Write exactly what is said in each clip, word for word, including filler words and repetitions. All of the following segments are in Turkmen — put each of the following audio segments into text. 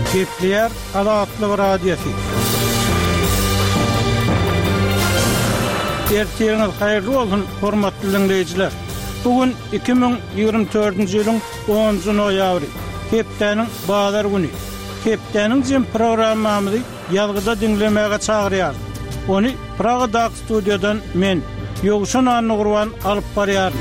Kepler Alatlı Radyosu. Ertiýäňiz haýyrly bolsun, hormatly dinleýijiler. Bugün iki bin ýygrimi dördünji ýylyň onunjy noýabry, Hepdeniň bazar güni. Hepdeniň jem programmamyzy ýalgyda dinlemäge çagyrýar. Onu Praga'da studiodan men Ýogşan Anugurwan alyp barýar.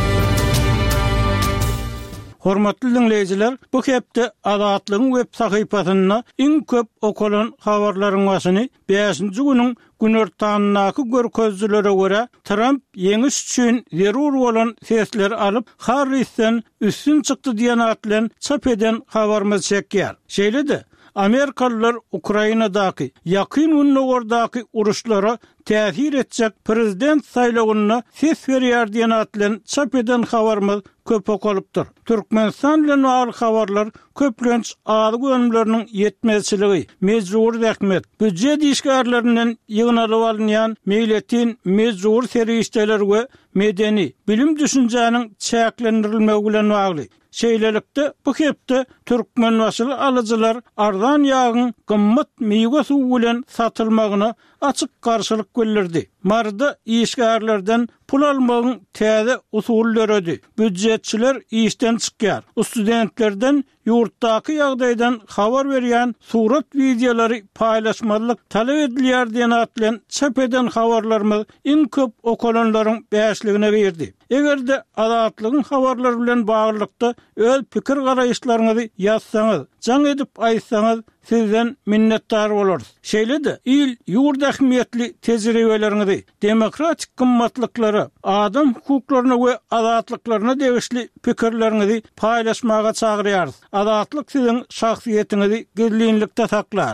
Hormatly dinleýijiler, bu hepde Adatlyň web sahypasyna iň köp okulan habarlaryň başyny beşinji güniň günortanynaky görkezlere görä Trump ýeňiş üçin zerur bolan sesler alyp Harris'ten üstün çykdy diýen atlan çap eden habarymyz çekýär. Şeýle-de Amerikalılar Ukrainadaky ýakyn günlerde uruşlara täsir etjek prezident saýlawyna ses berýär diýen atlan çap eden habarymyz köp okulypdyr. Türkmenistan bilen bagly habarlar köplenç aly gönümleriniň ýetmezçiligi, mejbur rähmet, büdjet işgärlerinden ýygnalyp alynýan meýletin mejbur serişdeler we medeni bilim düşünjäniň çäklendirilmegi bilen bagly. Şeýlelikde bu hepde Türkmen wasyly alyjylar ardan ýagyň gymmat meýwe suwy bilen satylmagyna açyk garşylyk bildirdi. Marda işgärlerden pul almagyň täze usullary, büdjetçiler işden çykýar. Studentlerden ýurtdaky ýagdaýdan habar berýän surat videolary paýlaşmalyk talap edilýär diýen atlan çap eden habarlarymyz iň köp okulanlaryň beşligine girdi. Egerde adatlygyň habarlary bilen baglykda öz pikir garaýşlaryňyzy ýazsaňyz, jaň edip aýtsaňyz sizden minnetdar boluruz. Şeýle-de il ýurt ähmiýetli tejribeleriňizi, demokratik gymmatlykları, adam hukuklaryna we adatlyklaryna degişli pikirleriňizi paýlaşmaga çagyrýarys. Adatlyk siziň şahsiýetiňizi gizlinlikde saklar.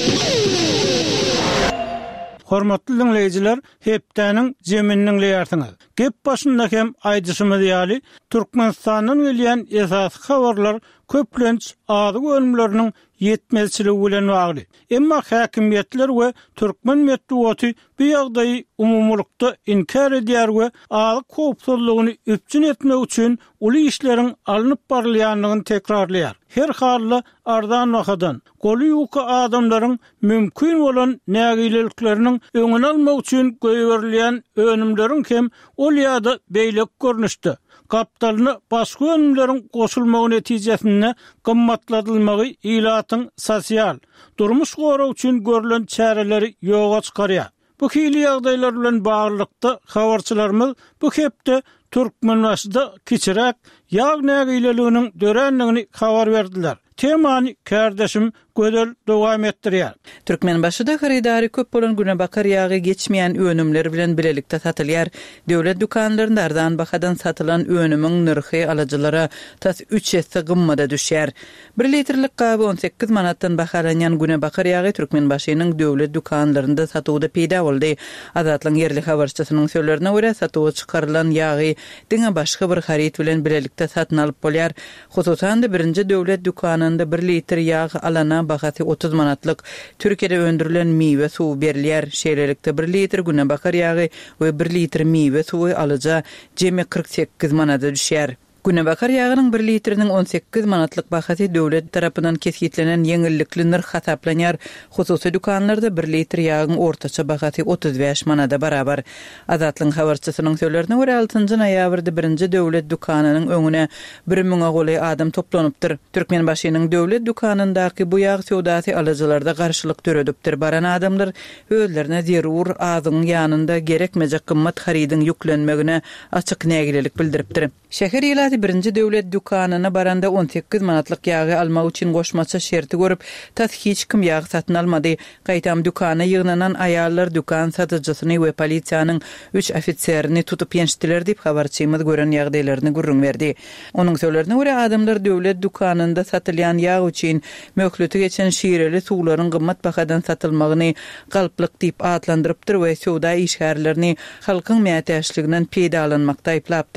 Hormatly dinleýijiler, hepdeniň jeminiň leýärsiňiz. Gep başynda hem aýdyşymyz ýaly Türkmenistanyň gelýän esas habarlar köplenç azy gönümleriniň ýetmezçiligi bilen bagly. Emma häkimiýetler we türkmen medeniýeti bu ýagdaýy umumlukda inkar edýär we aly kopsuzlygyny üpçün etmek üçin uly işleriň alınıp barylýanlygyny tekrarlaýar. Her hally ardan wagtdan goly ýuka adamlaryň mümkin bolan nägilelikleriniň öňüni almak üçin göýberilýän önümleriň hem ol ýa-da beýlek görnüşde kapitalyny başga önümleriň goşulmagy netijesinde gymmatladylmagy ilatyň sosial durmuş goraw üçin görülen çäreleri ýoga çykarýar. Bu hili ýagdaýlar bilen baglykda habarçylarymyz bu hepde Türkmen wasyda kiçirek ýag nägileliginiň dörenligini habar berdiler. Temany kardeşim gödel dowam etdirýär. Türkmen başyda haridary köp bolan güne bakar ýagy geçmeýän önümler bilen bilelikde satylýar. Döwlet dukanlarynda ardan bahadan satylan önümiň nyrhy alyjylara tas üç hesse gymmada düşýär. bir litrlik gaby on sekiz manatdan bahalanýan güne bakar ýagy Türkmen başynyň döwlet dukanlarynda satywda peýda boldy. Adatlyň yerli habarçysynyň sözlerine görä satywa çykarylan ýagy diňe başga bir harit bilen bilelikde satyn alyp bolýar. Hususan da birinji döwlet dukanynda bir litr ýag alana bahasy otuz manatlyk Türkiýede öndürilen meýwe suwy berilýär. Şeýlelikde bir litr güne bakar ýagy we bir litr meýwe suwy alyja jemi kırk sekiz manata düşýär. Güne bakar ýagynyň bir litriniň on sekiz manatlyk bahasy döwlet tarapyndan kesgitlenen ýeňillikli narh hasaplanýar. Hususy dukanlarda bir litr ýagyň ortaça bahasy otuz beş manata barabar. Adatlyň habarçysynyň sözlerine görä altynjy noýabrda birinji döwlet dukanynyň öňüne bir miňe goly adam toplanypdyr. Türkmen başynyň döwlet dukanyndaky bu ýag sowdasy alyjylarda garşylyk töredipdir. Baran adamlar özlerine zerur azyň ýanynda gerekmejek gymmat haridiň ýüklenmegine açyk nägilelik bildiripdir. Şäher ýylaty birinji döwlet dukanyna baranda on sekiz manatlyk ýagy almak üçin goşmaça şerti görüp, tas hiç kim ýag satyn almady. Gaýtam dukana ýygnanan aýallar dukan satyjysyny we polisiýanyň üç ofitserini tutup ýenişdiler diýip habarçymyz gören ýagdaýlaryny gurrun berdi. Onuň sözlerine görä adamlar döwlet dukanynda satylýan ýag üçin möhleti geçen şireli suwlaryň gymmat bahadan satylmagyny galplyk diýip atlandyrypdyr we sowda işgärlerini halkyň mätäçliginden peýda alynmakda aýplapdyr.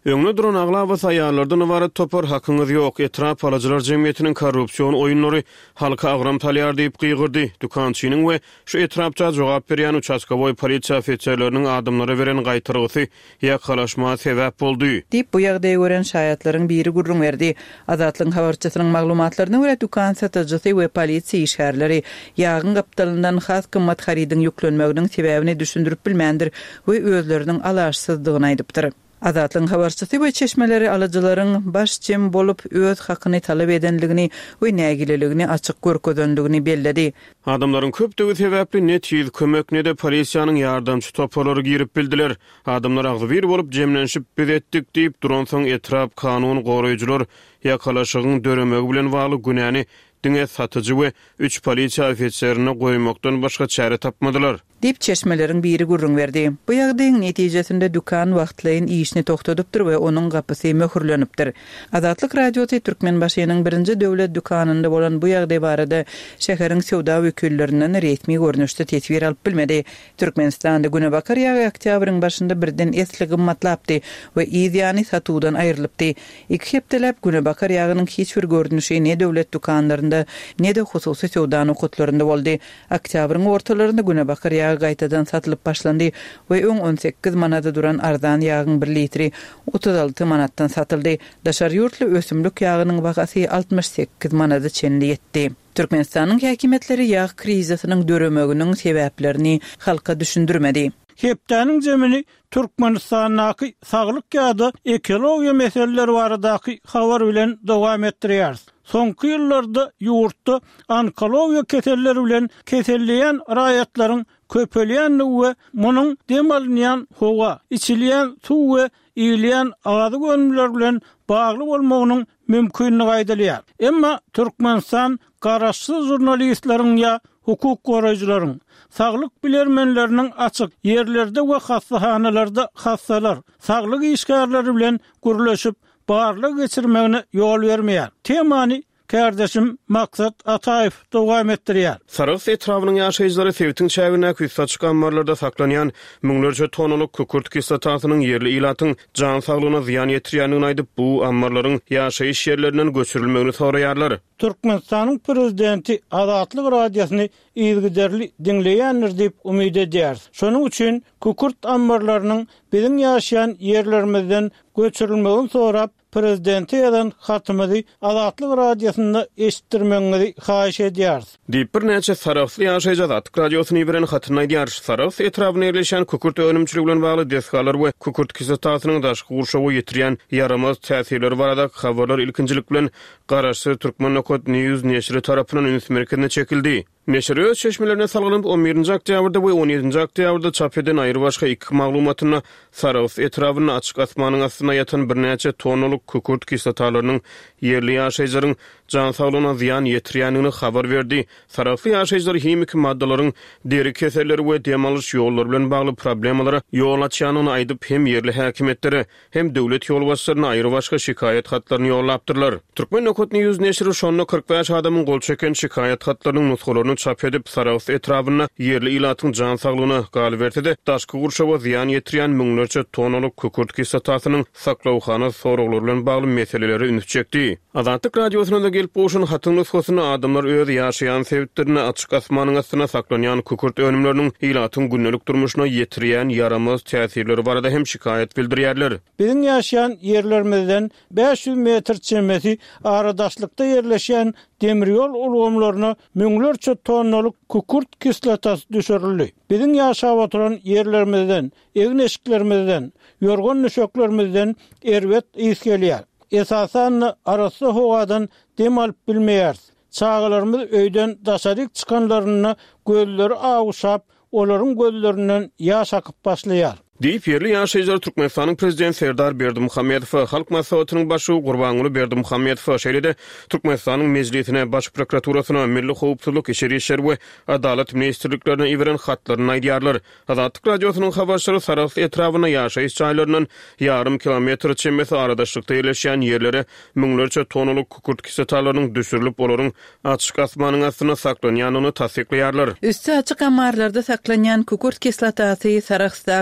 Öňe duran agla sayarlardan ibaret topar hakyňyz ýok. Etrap alaçylar jemgyýetiniň korrupsiýon oýunlary halka agram talýar diýip gygyrdy. Dukançynyň we şu etrapça jogap berýän uçaskaboy polisiýa ofitserleriniň adamlara beren gaýtyrgysy ýakalaşma sebäp boldy. Diýip bu ýagdaýy gören şaýatlaryň biri gurrun berdi. Azatlyň habarçysynyň maglumatlaryna görä dukan satajysy we polisiýa işgärleri ýagyn gapdalyndan has kymmat harydyň ýüklenmeginiň sebäbini düşündirip bilmändir we özleriniň alaşsyzdygyny aýdypdyr. Azatlyň habarçysy we çeşmeleri alıcılaryň baş jem bolup öz hakyny talap edenligini we nägileligini açyk görkezdenligini belledi. Adamlaryň köpdigi sebäpli ne tiz kömek ne de polisiýanyň ýardamçy topalary girip bildiler. Adamlar agzy bir bolup jemlenşip biz etdik diýip duran soň etrap kanun goraýjylar ýakalaşygyň döremegi bilen bagly günäni diňe satyjy we üç polisiýa ofitserini goýmakdan başga çare tapmadylar. Dip çeşmelerin biri gurrun verdi. Bu ýagdaýyň netijesinde dukan wagtlaýyn işini toktadypdyr we onuň gapysy möhürlenipdir. Azatlyk radiosy Türkmenbaşynyň birinji döwlet dukanynda bolan bu ýagdaý barada şäheriň sowda wekillerinden resmi görnüşde tesbir alyp bilmedi. Türkmenistanda Günebakar ýagy oktýabryň başynda birden esli gymmatlapdy we ýa-ni satudan aýrylypdy. Iki hepdelep Günebakar ýagynyň hiç bir görnüşi ne döwlet dukanlarynda ne de hususy sowda nokatlarynda boldy. Oktýabryň ortalarynda Günebakar ýagy gaýtadan satylyp başlandy we on sekiz manada duran arzan ýagyň bir litri otuz alty manatdan satyldy. Daşar ýurtly ösümlük ýagynyň bagasy altmış sekiz manada çenli ýetdi. Türkmenistanyň häkimetleri ýag krizisynyň döremeginiň sebäplerini halka düşündirmedi. Hepdäniň jemini Türkmenistanyň saglyk ýa-da ekologiýa meseleleri baradaky habar bilen dowam etdirýär. Soňky ýyllarda ýurtda onkologiýa keselleri bilen keselleýän raýatlaryň köpelýänligi we munyň demalynýan howa, içilýän suw we iýilýän agazy gönümler bilen bagly bolmagynyň mümkinligi aýdylýar. Emma Türkmenistan garaşsyz jurnalistleriň ýa hukuk goraýjylaryň saglyk bilermenleriniň açyk ýerlerde we hassahanalarda hassalar, saglyk işgärleri bilen gürleşip barlyk geçirmegine ýol bermeýär. Temany Kardeşim Maksat Ataev dowam etdirýär. Sarıs etrawynyň ýaşaýjylary Sewitiň çägine küýse çykanmarlarda saklanýan müňlerce tonalyk kukurt kislatasynyň yerli ilatyň jan saglygyna ziýan ýetirýänini aýdyp bu ammarlaryň ýaşaýyş ýerlerinden göçürilmegini soraýarlar. Türkmenistanyň prezidenti Azatlyk radiosyny ýygyderli dinleýändir diýip umyt edýär. Şonuň üçin kukurt ammarlarynyň biziň ýaşaýan ýerlerimizden göçürilmegini sorap prezidenti ýazan hatymyzy Azatlyk radiosynda eşitdirmeňizi haýyş edýär. Diýip bir näçe saraply ýaşaýjy Azatlyk radiosyny beren hatyny aýdýar. Sarap etrawyna ýerleşen kukurt önümçüligi bilen bagly desgalar we kukurt kislatasynyň daşky gurşawy ýetirýän yaramaz täsirleri barada habarlar ilkinjilik bilen garaşy Türkmen Nokot News neşri tarapyndan üns merkezine çekildi. Neşri öz çeşmelerine salgynyp on birinji oktýabrda we on ýedinji oktýabrda çap eden aýry başga iki maglumatyny Sarap etrawyny açyk asmanyň astyna ýatan bir näçe tonalyk kukurt kislatalarının yerli ýaşaýjylaryň jan saglygyna ziýan ýetirýänini habar berdi. Saraply ýaşaýjylar hemik maddalaryň deri keselleri we demalyş ýollary bilen bagly problemalary ýol açýanyny aýdyp hem yerli häkimetleri hem döwlet ýol başçylaryna aýry başga şikaýet hatlaryny ýollapdyrlar. Türkmen Nokot News neşri şonda kırk beş adamyň gol çeken şikaýet hatlarynyň nuskalaryny çap edip Sarap etrawyna yerli ilatyň jan saglygyna galy berdi. Daşky gurşawa ziýan ýetirýän müňlerce tonalyk kukurt kislatasynyň saklawhana soraglary bilen bagly meseleleri üns çekdi. Azatlyk radiosyna gelip boşun hatyny nusgasyny adamlar öz ýaşaýan sebäplerini açyk asmanyň astyna saklanýan kukurt önümleriniň ilatyň günnelik durmuşyna ýetirýän yaramaz täsirleri barada hem şikaýet bildirýärler. Biziň ýaşaýan ýerlerimizden beş yüz metr çemesi aradaşlykda ýerleşen demirýol ulgamlaryna müňlerçe tonnalyk kukurt kislotasy düşürildi. Biziň ýaşap oturan ýerlerimizden, egin eşiklerimizden, ýorgan nöşeklerimizden erwet ýys gelýär. Esasan arasy howadan dem alyp bilmeýär. Çağalarymyz öýden daşaryk çykanlaryna gözleri aguşap, olaryň gözlerinden ýaş akyp başlaýar. Diýip yerli ýaşaýjylar Türkmenistanyň prezidenti Serdar Berdimuhammedow halk maslahatynyň başy Gurbanuly Berdimuhammedow şeýlede Türkmenistanyň mejlisine, baş prokuraturasyna, milli howpsuzlyk işleri işler we adalet ministrliklerine ýiberen hatlaryny aýdýarlar. Azatlyk radiosynyň habarçylary Sarap etrawyna ýaşaýyş çaýlarynyň ýarym kilometr çembesi aradaşlykda ýerleşýän ýerlere müňlerce tonalyk kukurt kislotalarynyň düşürilip olaryň açyk asmanyň astyna saklanýanyny tasdiklaýarlar. Üstü açyk ammarlarda saklanýan kukurt kislotasy Sarapdaky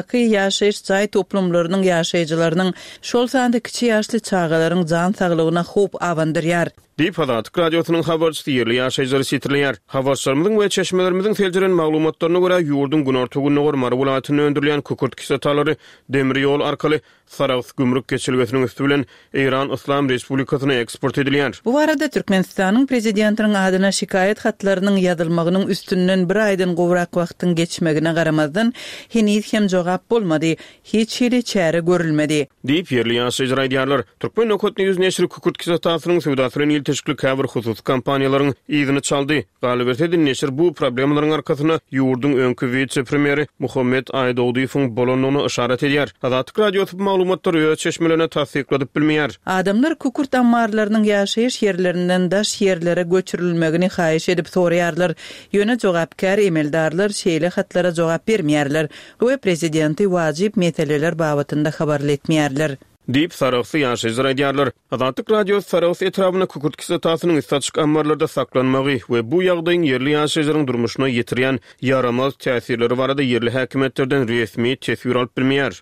ýaşaýyş jaý toplumlarynyň ýaşaýjylarynyň şol sanda kiçi ýaşly çağalaryň jan saglygyna hop awandyrýar. Dip Adat radiosynyň habarçysy ýerli ýaşaýjylary sitirleýär. Habarçylarymyzyň we çeşmelerimizin teljiren maglumatlaryna görä ýurdun günortagyny Gormar welaýatyna öndürilen kukurt kislataları demir ýol arkaly Saraws gümrük geçilgesiniň üstü bilen İran Islam Respublikasyna eksport edilýär. Bu arada Türkmenistanyň prezidentiniň adyna şikayet hatlarynyň ýazylmagynyň üstünden bir aýdan gowrak wagtyň geçmegine garamazdan henüz hem jogap bolmady, hiç hili çäre görülmedi. Dip ýerli ýaşaýjylar aýdýarlar. Türkmen Okotny ýüz neşri kukurt kislatasynyň sowdasyny teşkil käbir husus kampaniýalaryň ýygyny çaldy. Galibetedin neşir bu problemlaryň arkasyna ýurdun öňkü wice-premieri Muhammed Aýdowyň bolanyny işaret edýär. Adatlyk radiosy maglumatlary ýa çeşmelerine tasdikledip bilmeýär. Adamlar kukurt ammarlarynyň ýaşaýyş ýerlerinden daş ýerlere göçürilmegini haýyş edip soraýarlar. Ýöne jogapkar emeldarlar şeýle hatlara jogap bermeýärler. Bu prezidenti wajyp meseleler babatynda habarly etmeýärler. Dip Saraws ýaşaýjylar aýdýarlar. Adatlyk radio Saraws etrabyna kukurt kislatasynyň istaçyk ammarlarda saklanmagy we bu ýagdaýyň ýerli ýaşaýjylaryň durmuşyna ýetirýän ýaramaz täsirleri barada ýerli häkimetlerden resmi tesir alyp bilmeýär.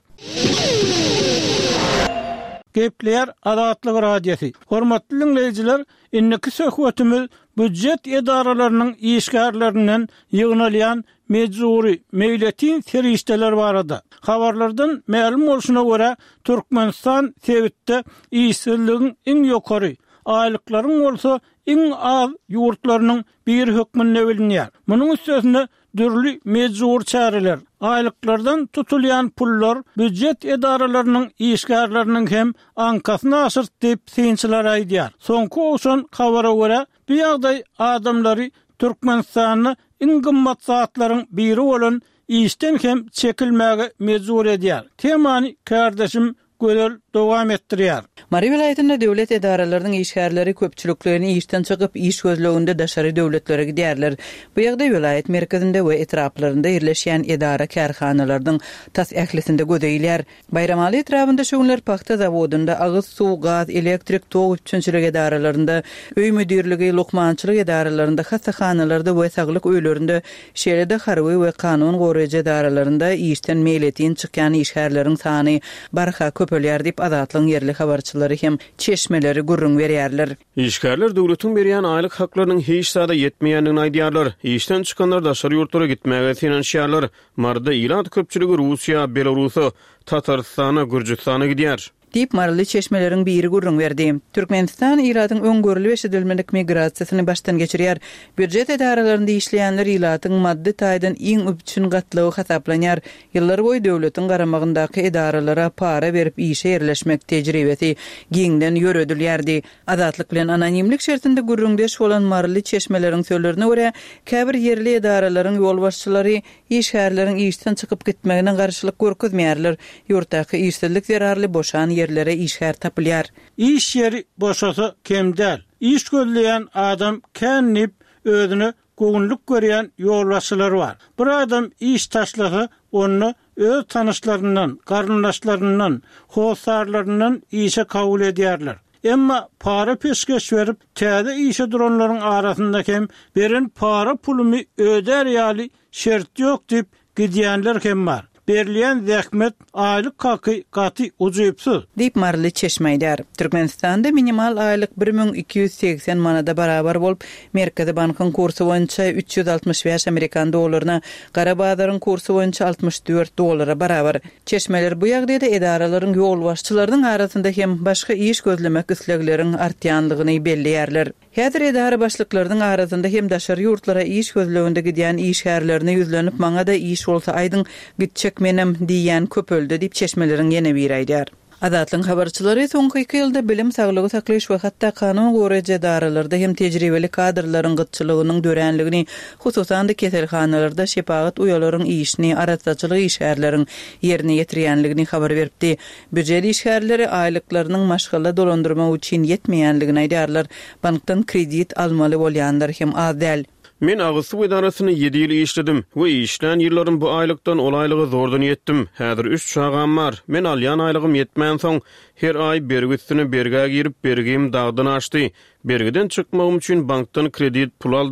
Gepler Adatlyk radiosi. Hormatly dinleýijiler, inniki söhbetimiz büdjet edaralarynyň işgärlerinden ýygnalýan mecburi meýletin serişdeler barada. Habarlardan ma'lum bolşuna görä Türkmenistan sebitde işsizligiň iň ýokary, aýlyklaryň bolsa iň az ýurtlarynyň bir hökmünde bilinýär. Munyň üstüne dürli mecbur çäreler, aýlyklardan tutulýan pullar büdjet edaralarynyň işgärleriniň hem ankasyna aşyrt diýip synçylar aýdýar. Soňky oşan habara görä bu ýagdaý adamlary Türkmenistanyň iň gymmat zatlaryň biri bolan işten hem çekilmäge mecbur edýär. Temany kardeşim Gölel dowam etdirýär. Mary welaýatynda döwlet edaralarynyň işgärleri köpçüliklerini işten çykyp iş gözleginde daşary döwletlere gidýärler. Bu ýagdaý welaýat merkezinde we etraplarynda ýerleşýän edara kärhanalarynyň tas ählisinde gödeýilýär. Bayramaly etrapynda şoňlar paxta zawodunda agyz suw, gaz, elektrik, tog üçinçilik edaralarynda, öý müdirligi, lokmançylyk edaralarynda, hasahanalarda we saglyk öýlerinde, şeýlede harby we kanun goraýjy edaralarynda işten meýletin çykýan işgärleriň sany barha köpelýär diýip Adatlyň ýerli habarçylary hem çeşmeleri gurrun berýärler. İşgärler döwletiň berýän aýlyk haklarynyň hiç sada ýetmeýändigini aýdýarlar. İşden çykanlar daşary ýurtlara gitmäge finansiýarlar. Marda İran köpçüligi Russiýa, Belarusy, Tatarstana, Gürjistana gidýär. Dip marly çeşmeleriň biri gurrun berdi. Türkmenistan iratyň öňgörüli we şedilmelik migrasiýasyny baştan geçirýär. Büdjet edaralarynda işleýänler iratyň maddi taýdan iň üpçün gatlygy hasaplanýar. Ýyllar boýy döwletiň garamagyndaky edaralara para berip işe ýerleşmek tejribesi giňden ýöredilýärdi. Adatlyk bilen anonimlik şertinde gurrundeş bolan marly çeşmeleriň söýlerine görä, käbir ýerli edaralaryň ýolbaşçylary işgärleriň işden çykyp gitmegine garşylyk görkezmeýärler. Ýurtdaky işsizlik zerarly boşan yerlere işgär tapylýar. İş yeri boşasa kemdäl. İş gözleýän adam kennip özüne goňluk görýän ýolbaşçylar bar. Bir adam iş taşlasa onu öz tanışlarından, garyndaşlarından, howsarlarından işe kabul edýärler. Emma para peşkeş berip täze işe duranlaryň arasynda hem beren para pulumy öder ýaly şert ýok diýip gidýänler hem bar. Berliýän zähmet aýlyk haky gaty uzypsyz. Dip marly çeşmeýdär. Türkmenistanda minimal aýlyk bir miň iki ýüz seksen manada barabar bolup, Merkezi bankyň kursu boýunça üç ýüz altmyş beş Amerikan dollaryna, gara bazaryň kursu boýunça altmyş dört dollara barabar. Çeşmeler bu ýagdaýda edaralaryň ýolbaşçylarynyň arasynda hem başga iş gözlemek islekleriň artýanlygyny belliýärler. Häzir edara başlyklarynyň arasynda hem daşary ýurtlara iş gözleginde gidýän işgärlerine ýüzlenip maňa da iş bolsa aýdyň gitjek menem diýen köpöldi diýip çeşmeleriň ýene bir aýdýar. Adatlyň habarçylary soňky iki ýylda bilim, saglygy saklaýyş we hatda kanun goraýjy edaralarda hem tejribeli kadrlaryň gytçylygynyň dörenligini, hususan da keselhanalarda şepagat uyalaryň işini, aratçylyk işgärleriň ýerine ýetirýänligini habar beripdi. Büdjet işgärleri aýlyklarynyň maşgala dolandyrma üçin ýetmeýänligini aýdýarlar. Bankdan kredit almaly bolýanlar hem az däl. Men Agysuw edarasyny ýedi ýyl işledim we işlän ýyllaryň bu aýlykdan olaýlygy zordan ýetdim. Häzir üç çagam bar. Men alýan aýlygym ýetmän soň her aý bergüsini berge girip bergim dagdan açdy. Bergeden çykmagym üçin bankdan kredit pul aldym.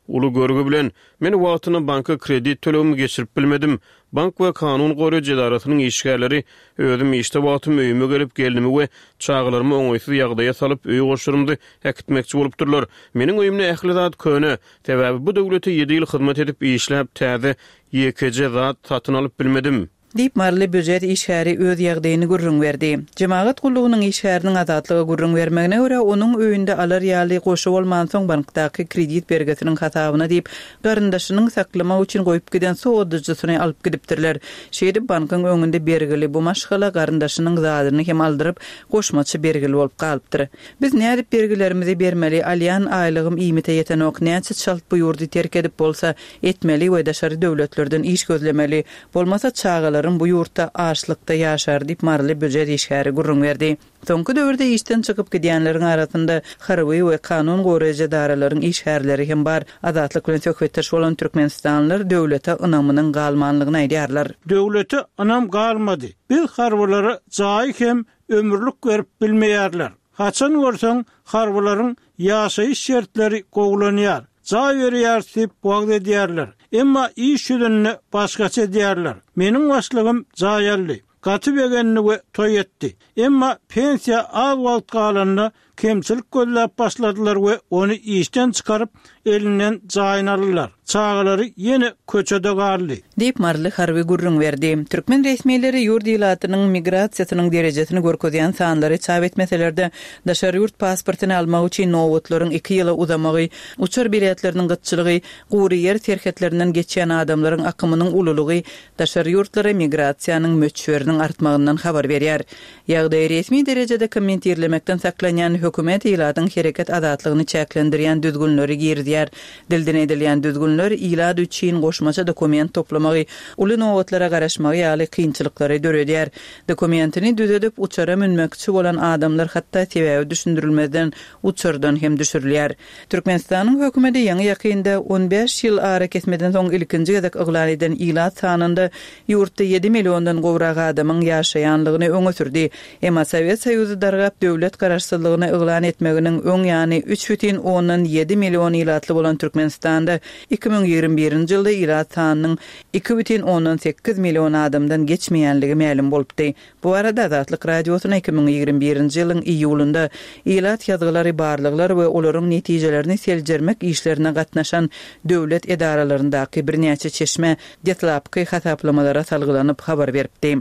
ulu görgü bilen men wagtyna banka kredit tölegimi geçirip bilmedim. Bank we kanun goruýjy idarasynyň işgärleri özüm işte wagtym öýüme gelip gelnimi we çağlarymı oňaýsyz ýagdaýa salyp öýü goşurymdy häkitmekçi bolupdyrlar. Meniň öýümne ähli zat köne, sebäbi bu döwlete ýedi ýyl hyzmat edip işläp täze ýekece zat satyn alyp bilmedim. Dip Marly Büjet işgäri öz ýagdaýyny gurrun berdi. Jemaat gullugynyň işgäriniň azatlygy gurrun bermegine görä onuň öýünde alar ýaly goşup bolman soň bankdaky kredit bergesiniň hatabyna diýip garyndaşynyň saklama üçin goýup giden sowdaçysyny alyp gidipdirler. Şeýdi bankyň öňünde bergili bu maşgala garyndaşynyň zadyny hem aldyryp goşmaçy bergili bolup galypdyr. Biz nädip bergilerimizi bermeli, alýan aýlygym iýmite ýeten ok näçe çalt buýurdy terk edip bolsa etmeli we daşary döwletlerden iş gözlemeli, bolmasa çağalar bu yurtta açlykda ýaşar diýip Marly Büjet işgäri gurrun berdi. Soňky döwürde işden çykyp gidýänleriň arasynda harby we kanun goraýjy daralaryň işgärleri hem bar. Azatlyk bilen söhbetdeş bolan türkmenistanlylar döwlete ynamynyň galmanlygyny aýdýarlar. Döwlete ynam galmady. Biz harbylara jaý hem ömürlük berip bilmeýärler. Haçan görseň harbylaryň ýaşaýyş şertleri gowlanýar. Jaý berýär diýip wagt edýärler. Emma iş ýüzünde başgaça diýerler. Meniň başlygym jaýally. Gaty begenini we toý etdi. Emma pensiýa az wagt galanda kemçilik gözläp başladylar we onu işden çykaryp elinden jaýyny aldylar. Çağalary ýene köçede garly. Diýip Marly harby gurrun berdi. Türkmen resmiýetleri ýurt ýylatynyň migrasiýasynyň derejesini görkezýän sanlary çap etmeselerde daşary ýurt pasportyny almak üçin nowatlaryň iki ýyla uzamagy, uçur biletleriniň gytçylygy, gury ýer terketlerinden geçýän adamlaryň akymynyň ululugy daşary ýurtlara migrasiýanyň möçberiniň artmagyndan habar berýär. Ýagdaý resmi derejede kommentirlemekden saklanýan hökümet ýylatyň hereket azatlygyny çäklendirýän düzgünleri girdýär. Dilden edilýän düzgün ilad üçin goşmaça dokument toplamagy, uly nowatlara garaşmagy ýaly kynçylyklary döredýär. Dokumentini düzedip uçara münmekçi bolan adamlar hatda sebäbi düşündirilmeden uçurdan hem düşürilýär. Türkmenistanyň hökümeti ýa-ni ýakynda on beş ýyl ara kesmeden soň ilkinji gezek yglan eden ilad sanynda ýurtda ýedi milliondan gowrak adamyň ýaşaýanlygyny öňe sürdi. Emma Sowet Soýuzy dargap döwlet garaşsyzlygyny yglan etmeginiň öň ýany üç бүтүн ondan ýedi million ilatly bolan Türkmenistanda iki bin ýygrimi birinji ýylda ilat sanynyň iki бүтүn ondan sekiz million adamdan geçmeýänligi ma'lum bolupdy. Bu arada Azatlyk radiosyna iki bin ýygrimi birinji ýylyň iýulynda ilat ýazgylary barlyklar we olaryň netijelerini seljermek işlerine gatnaşan döwlet edaralaryndaky birnäçe çeşme detlapky hasaplamalara salgylanyp habar beripdi.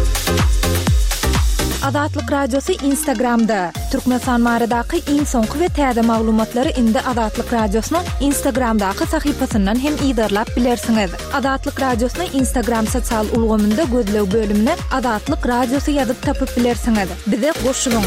Azatlyk radiosu Instagramda. Türkmenistan maradaky iň soňky we täze maglumatlary indi Azatlyk radiosynyň Instagramdaky sahypasyndan hem ýydarlap bilersiňiz. Azatlyk radiosyny Instagram sosial ulgamynda gözlew bölümine Azatlyk radiosu ýazyp tapyp bilersiňiz. Bize goşulyň.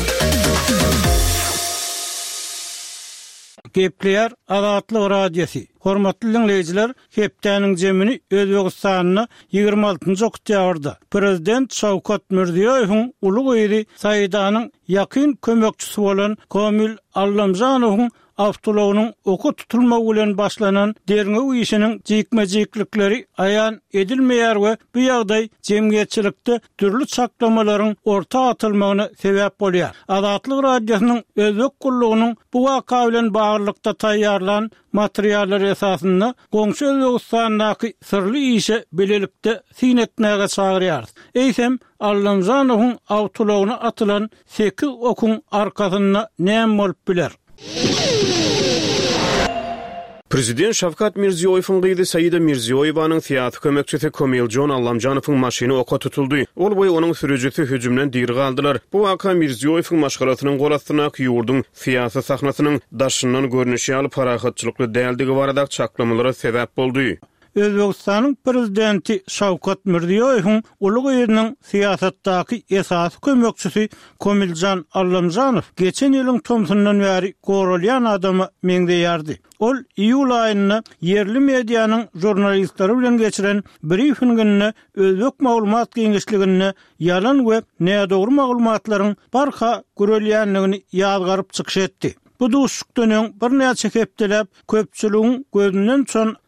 Gepleýär Azatlyk radiosu. Hormatly dinleýijiler, hepdäniň jemini Özbegistanyna ýygrimi altynjy oktýabrda Prezident Şawkat Mirziýoýewiň uly gyzy Saýdanyň ýakyn kömekçisi bolan Komil Allamjanowyň awtologynyň oku tutulmagy bilen başlanan derňe işiniň jekmejeklikleri aýan edilmeýär we bu ýagdaý jemgyýetçilikde türlü çaklamalaryň orta atylmagyna sebäp bolýar. Azatlyk radiosynyň özbek gullugynyň bu waka bilen baglykda taýýarlan materiallar esasında goňşy Özbegistandaky sirli işe bilelikde sinetmäge çagyrýar. Eýsem Allamjanowyň awtologyna atylan sekiz okun arkasynda näme bolup biler? Prezident Şavkat Mirziýoýewiň gyzy Saýda Mirziýoýewanyň fiýat kömekçisi Komiljon Allamjanowyň maşyny oka tutuldy. Ol boý onuň sürüjisi hüjümden diri galdylar. Bu waka Mirziýoýewiň maşgalatynyň gorasyna ýurdun fiýasy sahnasynyň daşyndan görnüşi alyp parahatçylykly däldigi barada çaklamalara sebäp boldy. Özbegistanyň prezidenti Şawkat Mirziýoýewiň uly gyzynyň siýasatdaky esas kömekçisi Komiljon Allamjanow geçen ýylyň tomsundan bäri goralýan adamy meňdeýärdi. Ol iýul aýyna yerli mediýanyň jurnalistleri bilen geçiren briefinginde Özbek maglumat giňişligini ýalan we nädogry maglumatlaryň barha görelýänligini ýazgaryp çykyş etdi. Bu duşuk dönem bir näçe hepdelep köpçüligiň gözünden çön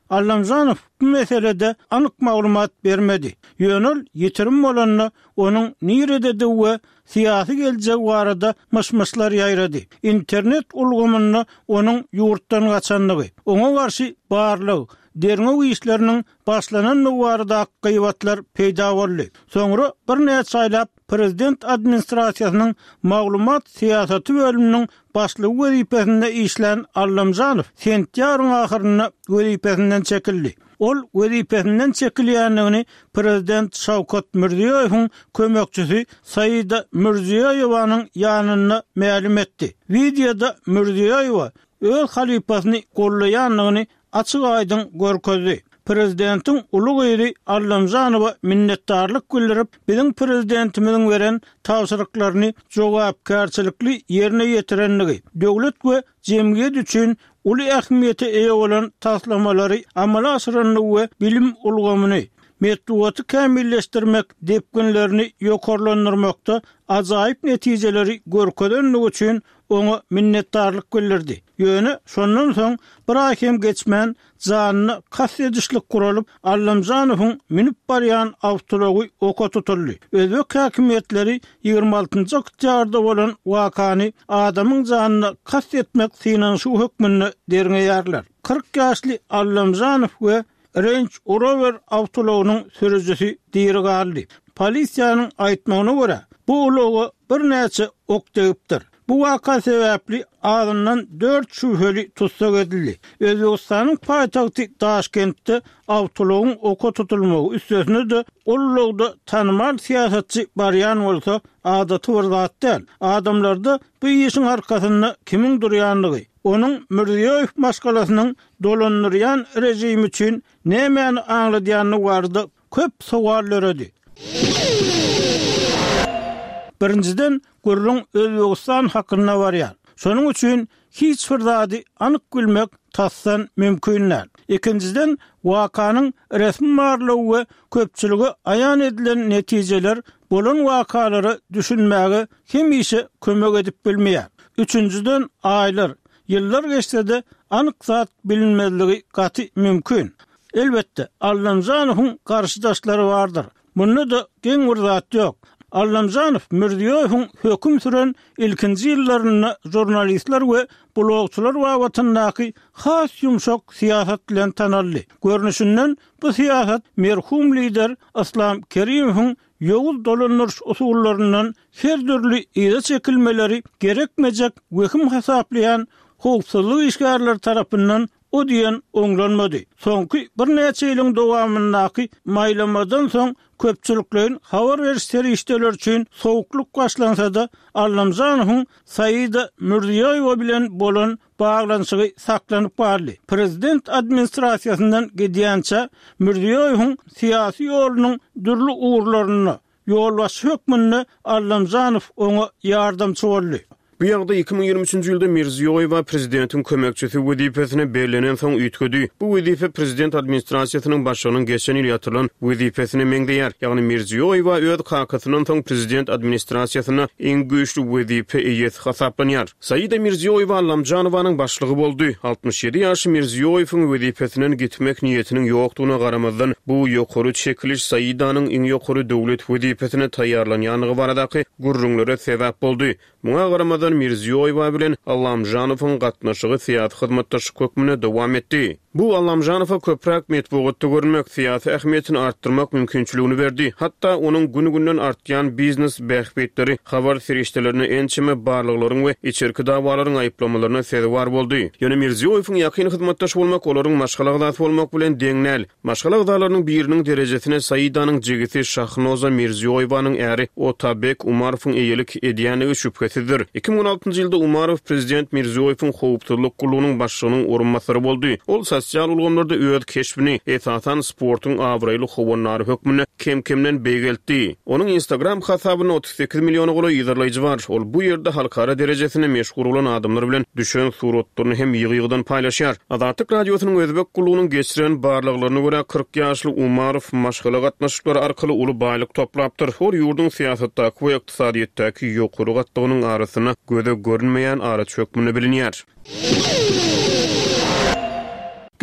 Allamjanov bu meselede anyk maglumat bermedi. Ýönül ýetirim bolanna onuň nirede we siyasi geljek barada maşmaşlar ýaýrady. İnternet ulgamyny onuň ýurtdan gaçanlygy, oňa garşy barlyk derňe işleriniň başlanan barada gıýbatlar peýda boldy. Soňra bir näçe aýlap prezident administrasiýasynyň maglumat siýasaty bölüminiň başlygy wezipesinde işlen Allamjanov sentýaryň ahyryna wezipesinden çekildi. Ol wezipesinden çekilýändigini prezident Şawkat Mirziýowyň kömekçisi Saýida Mirziýowyň ýanyna ma'lum etdi. Videoda Mirziýowy öz halipasyny gollaýanlygyny açyk aýdyn görkezdi. Prezidentin ulu ýeri Allamjanowa minnetdarlyk bildirip, biziň prezidentimiziň beren tawsyryklaryny jogapkärçilikli ýerine ýetirenligi, döwlet we jemgyýet üçin uly ähmiýete eýe bolan taslamalary amala aşyranlygy we bilim ulgamyny metduaty kämilleşdirmek depkinlerini ýokarlandyrmakda ajaýyp netijeleri görkedenligi üçin oňa minnetdarlyk bildirdi. Ýöne şondan soň bir aýym geçmän janyny kassedişlik guralyp Allamjanowyň minip barýan awtology oka tutuldy. Özbek häkimetleri ýygrima altynjy oktýabrda bolan wakany adamyň janyny kassetmek synan şu hökmüni derňe ýarlar. kırk ýaşly Allamjanow we Range Rover awtologynyň sürüjüsi diýildi. Polisiýanyň aýtmagyna görä, bu ulogy bir näçe ok degipdir. Bu waka sebäpli adamdan dört şüpheli tutsak edildi. Özbekistanyň paýtagty Taşkentde awtologyň oka tutulmagy üstesinde de ulugda tanymal siýasatçy barýan bolsa adaty bir zat däl. Adamlarda bu işiň arkasyna kimiň durýanlygy, onuň Mirziýow maskalasynyň dolandyrýan rejim üçin nämäni aňladýanyny barada köp sowallar ödi. Birinciden gurrun Özbekistan hakkında barýar. Şonuň üçin hiç bir zady anyk bilmek tassan mümkin näl. İkinciden wakanyň resmi barlygy we köpçüligi aýan edilen netijeler bolan wakalary düşünmäge hemişe kömek edip bilmeýär. Üçüncüden aýlar, ýyllar geçse-de anyk zat bilinmezligi gaty mümkin. Elbetde Allamjanowyň garşydaşlary bardyr. Bunda da geň bir zat ýok. Allamjanow Mirziýowyň höküm süren ilkinji ýyllaryna jurnalistler we blogçular wagtyndaky has ýumşak siýasat bilen tanaldy. Görnüşinden bu siýasat merhum lider Aslam Kerimowyň ýowul dolandyryş usulllaryndan her türlü ýa çekilmeleri gerekmejek wehim hasaplayan howpsuzlyk işgärleri tarapyndan o diýen oňlanmady. Soňky bir näçe ýylyň dowamyndaky maýlamadan soň köpçüliklerin habar berişleri işler üçin sowukluk başlansa-da Allamjanowyň Saýida Mirziýowa bilen bolan baglanyşy saklanyp bardy. Prezident administrasiýasyndan gedýänçe Mirziýowyň siýasy ýolunyň dürli uğurlaryny ýolbaş hökmünde Allamjanow oňa ýardamçy boldy. Bu ýagda iki ming ýygrimi üçinji ýylda Mirziýowa prezidentiň kömekçisi wezipesine berlenen soň üýtgedi. Bu wezipe prezident administrasiýasynyň başlygynyň geçen ýyl ýatyrylan wezipesine meňdeýär. Ýagny Mirziýowa öz kakatynyň soň prezident administrasiýasyna iň güýçli wezipe eýesi hasaplanýar. Saýida Mirziýowa Allamjanowyň başlygy boldy. altymyş ýedi ýaşly Mirziýowyň wezipesinden gitmek niýetiniň ýokdugyna garamazdan bu ýokary çekiliş Saýidanyň iň ýokary döwlet wezipesine taýýarlanýanlygy baradaky gurrunlara sebäp boldy. Muňa garamazdan Mirziýowa bilen Allamjanowyň gatnaşygy siýasat hyzmatdaşlyk hökmüne dowam etdi. Bu Allamjanowa köprak metbuatda görmek, siýasy ähmiýetini artdyrmak mümkinçiligini berdi. Hatda onuň güni-günden artýan biznes bähbetleri habar serişdelerini ençeme barlyklaryň we içerki dawalaryň aýyplamalaryna sebäp boldy. Ýöne Mirziýowyň ýakyn hyzmatdaş bolmak, olaryň maşgala gydasy bolmak bilen deňnäl. Maşgala gydalarynyň biriniň derejesine Saýidanyň jigiti Şahnoza Mirziýowyň äri Otabek Umarowyň eýelik edýänligi şüphesizdir. iki ming on altynjy ýylda Umarov prezident Mirziýowyň howpsuzlyk gulunyň başlygynyň orunmasary boldy. Ol sosial ulgamlarda öz keşbini etatan sportyň awraýly howannary hökmüne kem-kemden beýgeldi. Onuň Instagram hasabyna otuz sekiz million goly ýyzarlaýjy bar. Ol bu ýerde halkara derejesine meşgul bolan adamlar bilen düşen suratlaryny hem ýygy-ýygydan paýlaşýar. Azatlyk radiosynyň özbek gulunyň geçiren barlyklaryna görä kırk ýaşly Umarov maşgala gatnaşyklary arkaly uly baýlyk toplapdyr. Hor ýurdun siýasatdaky we ykdysadyýetdäki ýokary gatdygynyň arasyna göze görünmeýän ara çökmüni bilinýär.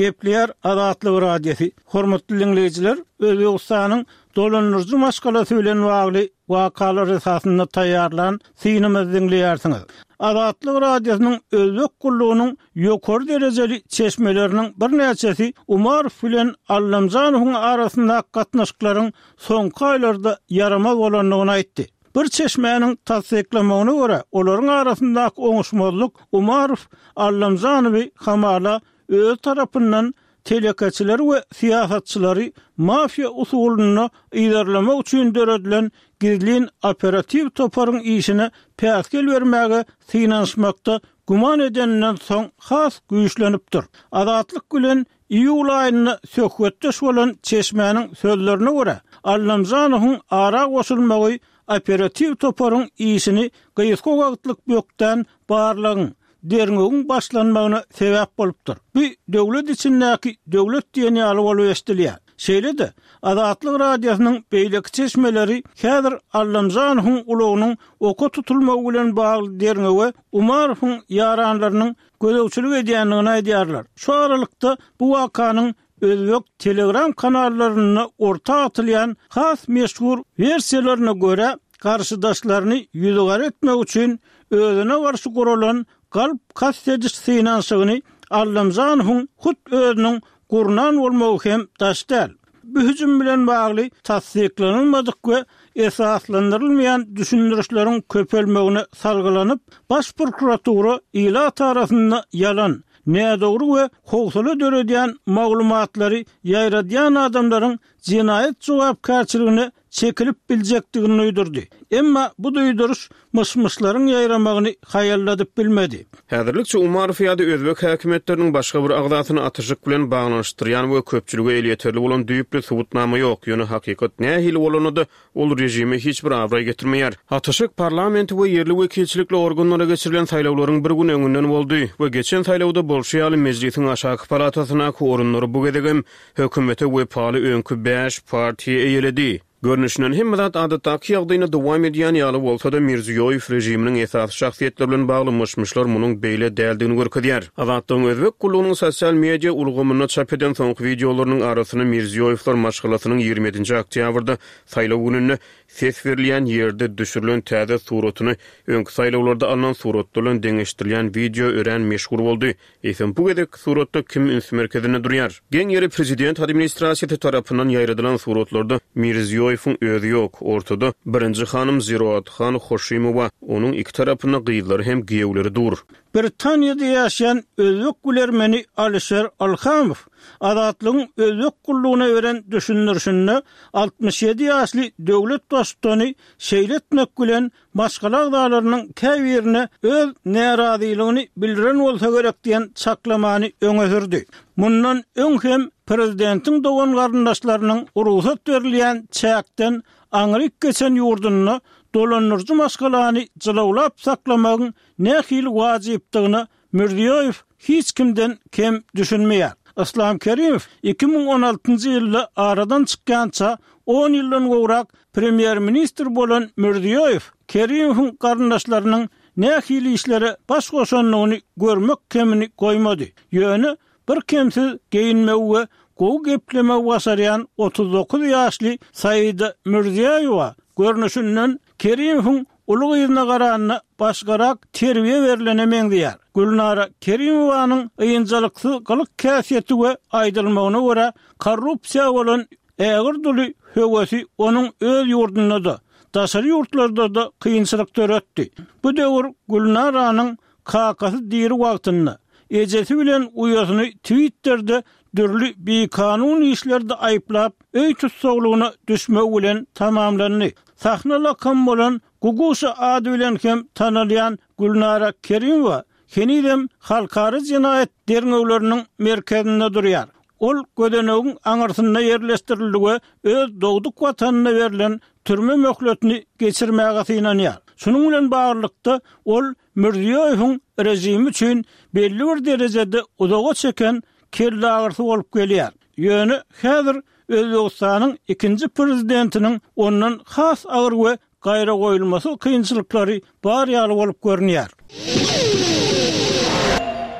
Gepler Adatlyk radiosu. Hormatly dinleyijiler, Özbegistanyň dolanýarjy maşgalasy bilen bagly wakalar esasynda taýýarlan synymyzy dinleýärsiňiz. Adatlyk radiosynyň özbek gullugynyň ýokary derejeli çeşmeleriniň bir näçesi Umarow bilen Allamjanowyň arasynda gatnaşyklaryň soňky aýlarda yaramaz bolanlygyny aýtdy. Bir çeşmenin tasdiklamagyna görä, olaryň arasyndaky oňuşmazlyk Umarow Allamjanowy hamala öz tarapyndan telekaçylar we siýasatçylary mafiya usulyny ilerlemek üçin döredilen gizlin operativ toparyň işine päskel bermäge synanşmakda guman edeninden soň has güýçlenipdir. Adatlyk bilen iýul aýyna söhbetdeş bolan çeşmenin sözlerine görä, Allamjanowyň ara goşulmagy operativ toparyň işini gyýyska wagtlyk bökden barlagyň derňegiň başlanmagyna sebäp bolupdyr. Bu döwlet içindäki döwlet diýeni alyp bolup estilýär. Şeýle-de Adatlyk radiosynyň beýleki çeşmeleri häzir Allamjanowyň ulugynyň oka tutulmagy bilen bagly derňegi Umarowyň ýaranlarynyň gözegçilik edýändigini aýdýarlar. Şu aralykda bu wakanyň Özbek Telegram kanallaryna orta atylýan has meşhur versiýalaryna görä garşydaşlaryny ýüzügar etmek üçin özüne garşy gurulan galp kastediş synanşygyny Allamjanowyň hut özüniň gurnan bolmagy hem daşdal. Bu hüjüm bilen bagly tasdiklanylmadyk we esaslandyrylmayan düşündürişleriň köpelmegine salgylanyp, baş prokuratura ila tarapyndan yalan, nädogry we howsala döredýän maglumatlary ýaýradýan adamlaryň jinayet jogapkärçiligine çekilip biljekdigini uydurdy. Emma bu duýduruş myşmyşlaryň ýaýramagyny haýalladyp bilmedi. Häzirlikçe Umarow ýa-da özbek häkimetleriniň başga bir agdatyny atyjyk bilen baglanşdyrýan we köpçüligi el ýeterli bolan düýüpli subutnama ýok. Ýöne hakykat nähili bolanydy, ol rejimi hiç bir awra getirmeýär. Atyjyk parlamenti we ýerli wekilçilikli organlara geçirilen saýlawlaryň bir gün öňünden boldy we geçen saýlawda Bolşeýaly Mejlisiň aşaky palatasyna orunlary bu gedegem hökümete we paly öňkü beş partiýa eýeledi. Görnüşünden hem zat adatdaky ýagdaýyna dowam edýän ýaly bolsa da Mirziýoýew rejiminiň esas şahsiýetleri bilen bagly myşmyşlar munyň beýle däldigini görkezýär. Adatdaň özbek gullugynyň sosial media ulgamyna çap eden soňky videolarynyň arasyny Mirziýoýewler maşgalasynyň ýigrimenti oktýabrda saýlaw gününe ses berilýän ýerde düşürilen täze suratyny öňkü saýlawlarda alynan surat bilen deňeşdirilýän video ören meşhur boldy. Eýsem bu gedek suratda kim üns merkezine durýar? Geň ýeri prezident administrasiýasy tarapyndan ýaýradylan suratlarda Mirziýoýewiň özi ýok. Ortada birinji hanym Ziroat Han Hoşimowa, onuň iki tarapyna gyýdlary hem giýewleri dur. Britaniýada ýaşaýan özbek gülermeni Alisher Alhamow adatlygyň özbek gullugyna ören düşündürüşinde altmış ýedi ýaşly döwlet dostany şeýletmek bilen maşgala agdalarynyň käbirine öz närazylygyny bildiren bolsa gerek diýen çaklamany öňe sürdi. Mundan öň hem prezidentiň dogan garyndaşlarynyň urusat berilýän çäkden aňryk geçen ýurduny dolanyrjy maşgalany jylawlap saklamagyň nähili wajypdygyny Mirziýoýew hiç kimden kem düşünmeýär. Islom Kerimow iki ming on altynjy ýylda aradan çykkança on ýyldan gowrak premier ministr bolan Mirziýoýew Kerimowyň garyndaşlarynyň nähili işlere baş goşanlygyny görmek kemini goýmady. Ýöne bir kemsiz geyinmek we gow geplemek wasaryan otuz dokuz ýaşly Saýyda Mirziýoýewa görnüşinden Kerimowyň ulugy ýyzyna garanyny başgarak terbiýe berilenemeň diýär. Gulnara Kerimowanyň ýynjylyksyz gylyk käsiýeti we aýdylmagyna görä korrupsiýa bolan ägir duly höwesi onuň öz ýurdunda da, daşary ýurtlarda da kynçylyk töretdi. Bu döwür Gulnaranyň kakasy diýri wagtynda ejesi bilen uýasyny Twitter'de dürli bir kanun işlerde ayıplap öý tutsaglygyna düşmek bilen tamamlandy. Sahnala kam bolan Guguşa ady bilen hem tanylýan Gulnara Kerimowa henidem halkary jinayet derňewleriniň merkezinde durýar. Ol gödenegiň aňyrsyna ýerleşdirildi we öz dogduk watanyna berilen türme möhletini geçirmäge synanýar. Şunun bilen baglanykda ol Mirziýoýewiň rejimi üçin belli bir derejede uzaga çeken kelle agyrsy bolup gelýär. Ýöne häzir Özbegistanyň ikinji prezidentiniň ondan has agyr we gaýra goýulmasy kynçylyklary bar ýaly bolup görünýär.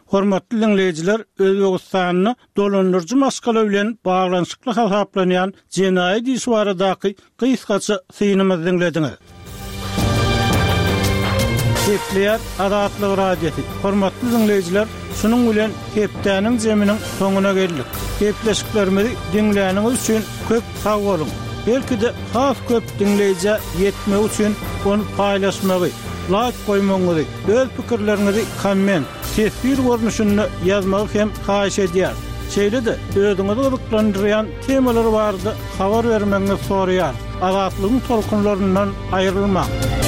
Hormatly dinleyijiler, Özbegistanyny dolandyrjy maskala bilen baglanyşykly hasaplanýan jenaýat işi baradaky kysgaça synymyzy dinlediňiz. Kepler Adatlyk radiosi. Hormatly dinleyijiler, şunuň bilen Kepdäniň jeminiň soňuna geldik. Kepleşiklerimizi dinläniňiz üçin köp sag bolun. Belki de has köp dinleyici yetmek üçin onu paylaşmagy, like koymagy, öz pikirlerinizi komment, tesbir görnüşünde yazmagy hem haýyş edýär. Şeýle de özüňizi gyzyklandyrýan temalar bardy, habar bermeňizi soraýar. Adatlygyň tolkunlaryndan aýrylmak.